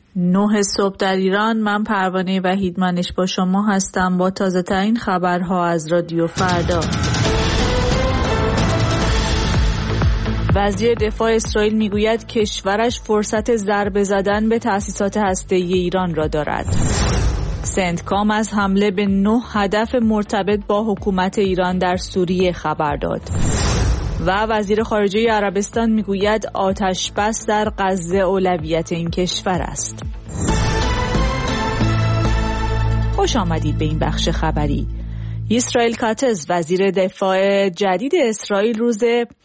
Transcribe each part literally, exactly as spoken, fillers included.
نه صبح در ایران. من پروانه وحیدمنش با شما هستم با تازه ترین خبرها از رادیو فردا. وزیر دفاع اسرائیل میگوید کشورش فرصت ضربه زدن به تأسیسات هسته‌ای ایران را دارد. سندکام از حمله به نه هدف مرتبط با حکومت ایران در سوریه خبر داد. و وزیر خارجه عربستان میگوید آتش بس در غزه اولویت این کشور است. خوش آمدید به این بخش خبری. اسرائیل کاتز وزیر دفاع جدید اسرائیل روز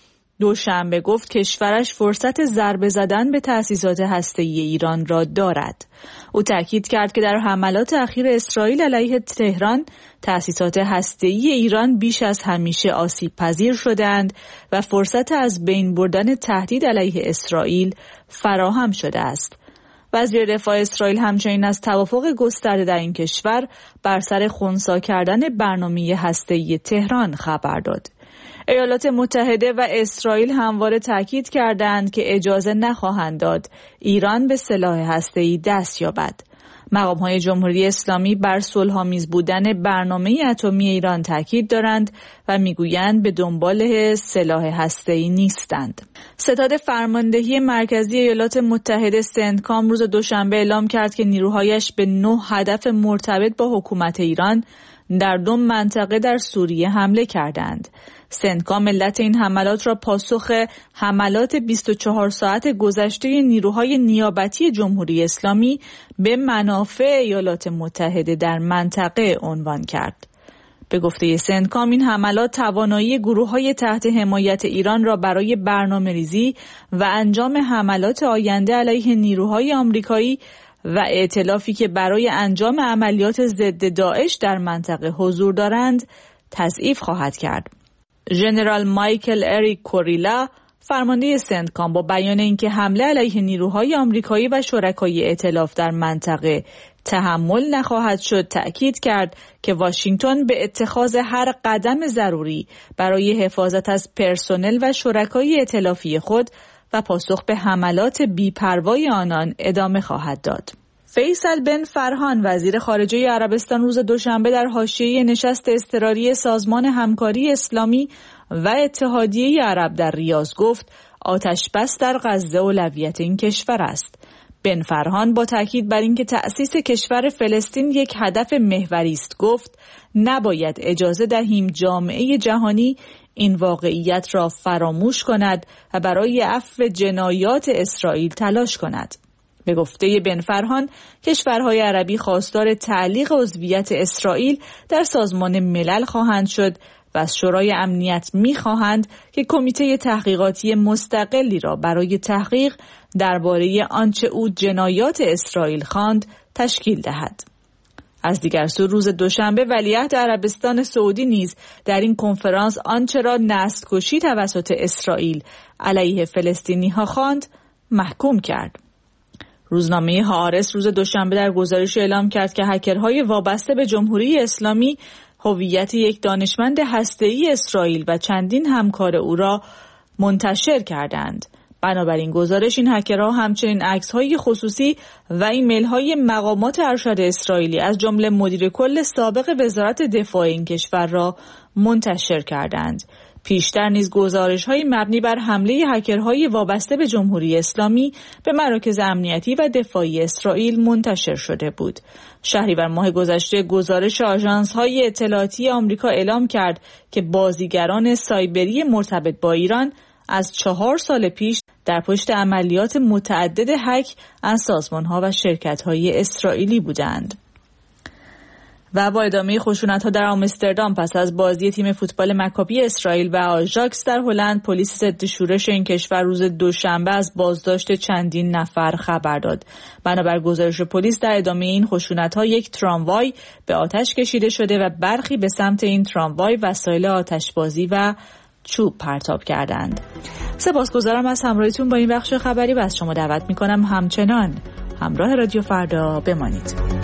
دوشنبه گفت کشورش فرصت ضربه زدن به تأسیسات هسته‌ای ایران را دارد. او تاکید کرد که در حملات اخیر اسرائیل علیه تهران تأسیسات هسته‌ای ایران بیش از همیشه آسیب پذیر شدند و فرصت از بین بردن تهدید علیه اسرائیل فراهم شده است. وزیر دفاع اسرائیل همچنین از توافق گسترده در این کشور بر سر خنثی کردن برنامه هسته‌ای تهران خبر داد. ایالات متحده و اسرائیل همواره تاکید کردند که اجازه نخواهند داد ایران به سلاح هسته‌ای دست یابد. مقام‌های جمهوری اسلامی بر صلح‌آمیز بودن برنامه اتمی ایران تاکید دارند و میگویند به دنبال سلاح هسته‌ای نیستند. ستاد فرماندهی مرکزی ایالات متحده سندکام روز دوشنبه اعلام کرد که نیروهایش به نه هدف مرتبط با حکومت ایران در دو منطقه در سوریه حمله کردند. سندکام علت این حملات را پاسخ حملات بیست و چهار ساعت گذشته نیروهای نیابتی جمهوری اسلامی به منافع ایالات متحده در منطقه عنوان کرد. به گفته سندکام این حملات توانایی گروه‌های تحت حمایت ایران را برای برنامه‌ریزی و انجام حملات آینده علیه نیروهای آمریکایی و ائتلافی که برای انجام عملیات ضد داعش در منطقه حضور دارند تضعیف خواهد کرد. ژنرال مایکل اریک کوریلا فرمانده سندکام با بیان اینکه حمله علیه نیروهای آمریکایی و شرکای ائتلاف در منطقه تحمل نخواهد شد تأکید کرد که واشنگتن به اتخاذ هر قدم ضروری برای حفاظت از پرسنل و شرکای ائتلافی خود و پاسخ به حملات بی‌پروای آنان ادامه خواهد داد. فیصل بن فرهان وزیر خارجه عربستان روز دوشنبه در حاشیه نشست اضطراری سازمان همکاری اسلامی و اتحادیه عرب در ریاض گفت آتش بس در غزه اولویت این کشور است. بن فرهان با تاکید بر اینکه تأسیس کشور فلسطین یک هدف محوری است گفت نباید اجازه دهیم جامعه جهانی این واقعیت را فراموش کند و برای عفو جنایات اسرائیل تلاش کند. به گفته بن فرهان کشورهای عربی خواستار تعلیق عضویت اسرائیل در سازمان ملل خواهند شد و از شورای امنیت می‌خواهند که کمیته تحقیقاتی مستقلی را برای تحقیق درباره آنچه او جنایات اسرائیل خواند تشکیل دهد. از دیگر سو روز دوشنبه ولیعهد عربستان سعودی نیز در این کنفرانس آنچه را نسل‌کشی توسط اسرائیل علیه فلسطینی‌ها خواند محکوم کرد. روزنامه هآرتس روز دوشنبه در گزارش اعلام کرد که هکرهای وابسته به جمهوری اسلامی هویت یک دانشمند هسته‌ای اسرائیل و چندین همکار او را منتشر کردند. بنابراین گزارش این هکرها همچنین عکس‌های خصوصی و ایمیل‌های مقامات ارشد اسرائیلی از جمله مدیر کل سابق وزارت دفاع این کشور را منتشر کردند. پیشتر نیز گزارش‌های مبنی بر حمله هکرهای وابسته به جمهوری اسلامی به مراکز امنیتی و دفاعی اسرائیل منتشر شده بود. شهریور ماه گذشته گزارش آژانس‌های اطلاعاتی آمریکا اعلام کرد که بازیگران سایبری مرتبط با ایران از چهار سال پیش در پشت عملیات متعدد هک از سازمان‌ها و شرکت‌های اسرائیلی بودند. و با ادامه خشونت‌ها در آمستردام پس از بازی تیم فوتبال مکابی اسرائیل و آژاکس در هلند، پلیس ضد شورش این کشور روز دوشنبه از بازداشت چندین نفر خبر داد. بنابر گزارش پلیس در ادامه این خشونت‌ها یک تراموای به آتش کشیده شده و برخی به سمت این تراموای وسایل آتشبازی و چوب پرتاب کردند. سپاسگزارم از همراهیتون با این بخش خبری و از شما دعوت می‌کنم همچنان همراه رادیو فردا بمانید.